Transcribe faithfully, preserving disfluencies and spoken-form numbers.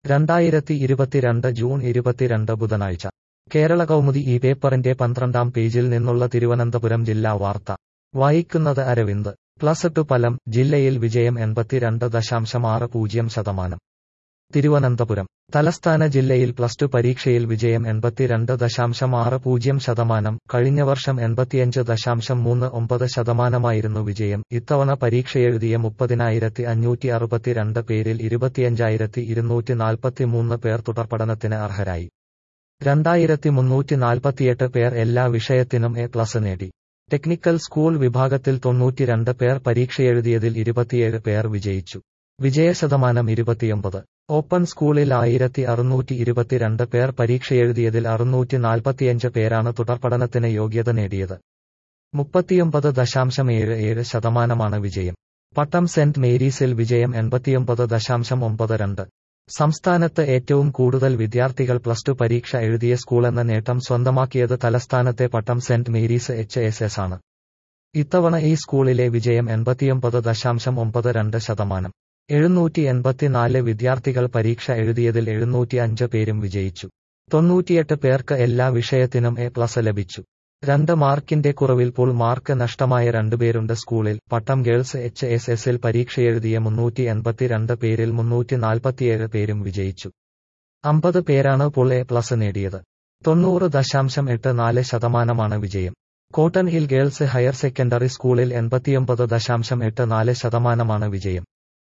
രണ്ടായിരത്തി ഇരുപത്തിരണ്ട് ജൂൺ ഇരുപത്തിരണ്ട് ബുധനാഴ്ച കേരള കൗമുദി ഈ പേപ്പറിന്റെ പന്ത്രണ്ടാം പേജിൽ നിന്നുള്ള തിരുവനന്തപുരം ജില്ലാ വാർത്ത വായിക്കുന്നത് അരവിന്ദ്. പ്ലസ് ടു ഫലം, ജില്ലയിൽ വിജയം എൺപത്തിരണ്ട് ദശാംശം ആറ് പൂജ്യം ശതമാനം. തിരുവനന്തപുരം തലസ്ഥാന ജില്ലയിൽ പ്ലസ് ടു പരീക്ഷയിൽ വിജയം എൺപത്തിരണ്ട് ദശാംശം ആറ് പൂജ്യം ശതമാനം. കഴിഞ്ഞ വർഷം എൺപത്തിയഞ്ച് ദശാംശം മൂന്ന് ഒമ്പത് ശതമാനമായിരുന്നു വിജയം. ഇത്തവണ പരീക്ഷയെഴുതിയ മുപ്പതിനായിരത്തി അഞ്ഞൂറ്റി അറുപത്തിരണ്ട് പേരിൽ ഇരുപത്തിയഞ്ചായിരത്തി ഇരുന്നൂറ്റി നാൽപ്പത്തിമൂന്ന് പേർ തുടർപഠനത്തിന് അർഹരായി. രണ്ടായിരത്തി മുന്നൂറ്റി നാൽപ്പത്തിയെട്ട് പേർ എല്ലാ വിഷയത്തിനും എ പ്ലസ് നേടി. ടെക്നിക്കൽ സ്കൂൾ വിഭാഗത്തിൽ തൊണ്ണൂറ്റിരണ്ട് പേർ പരീക്ഷയെഴുതിയതിൽ ഇരുപത്തിയേഴ് പേർ വിജയിച്ചു. വിജയശതമാനം ഇരുപത്തിയൊമ്പത്. ഓപ്പൺ സ്കൂളിൽ ആയിരത്തി അറുന്നൂറ്റി ഇരുപത്തിരണ്ട് പേർ പരീക്ഷയെഴുതിയതിൽ അറുന്നൂറ്റി നാൽപ്പത്തിയഞ്ച് പേരാണ് തുടർപഠനത്തിന് യോഗ്യത നേടിയത്. മുപ്പത്തിയൊമ്പത് ദശാംശം ഏഴ് ഏഴ് ശതമാനമാണ് വിജയം. പട്ടം സെന്റ് മേരീസിൽ വിജയം എൺപത്തിയൊമ്പത് ദശാംശം ഒമ്പത് രണ്ട്. സംസ്ഥാനത്ത് ഏറ്റവും കൂടുതൽ വിദ്യാർത്ഥികൾ പ്ലസ് ടു പരീക്ഷ എഴുതിയ സ്കൂളെന്ന നേട്ടം സ്വന്തമാക്കിയത് തലസ്ഥാനത്തെ Pattom Saint Mary's H S S ആണ്. ഇത്തവണ ഈ സ്കൂളിലെ വിജയം എൺപത്തിയൊമ്പത് ദശാംശം ഒമ്പത് രണ്ട് ശതമാനം. എഴുന്നൂറ്റി എൺപത്തിനാല് വിദ്യാർത്ഥികൾ പരീക്ഷ എഴുതിയതിൽ എഴുന്നൂറ്റി അഞ്ച് പേരും വിജയിച്ചു. തൊണ്ണൂറ്റിയെട്ട് പേർക്ക് എല്ലാ വിഷയത്തിനും എ പ്ലസ് ലഭിച്ചു. രണ്ട് മാർക്കിന്റെ കുറവിൽ ഫുൾ മാർക്ക് നഷ്ടമായ രണ്ടുപേരുണ്ട് സ്കൂളിൽ. പട്ടം ഗേൾസ് എച്ച് എസ് എസിൽ പരീക്ഷയെഴുതിയ മുന്നൂറ്റി എൺപത്തിരണ്ട് പേരിൽ മുന്നൂറ്റി നാൽപ്പത്തിയേഴ് പേരും വിജയിച്ചു. അമ്പത് പേരാണ് ഫുൾ എ പ്ലസ് നേടിയത്. തൊണ്ണൂറ് ദശാംശം എട്ട് നാല് ശതമാനമാണ് വിജയം. Cotton hill girls higher secondary സ്കൂളിൽ എൺപത്തിയൊമ്പത് ദശാംശം എട്ട് നാല് ശതമാനമാണ് വിജയം.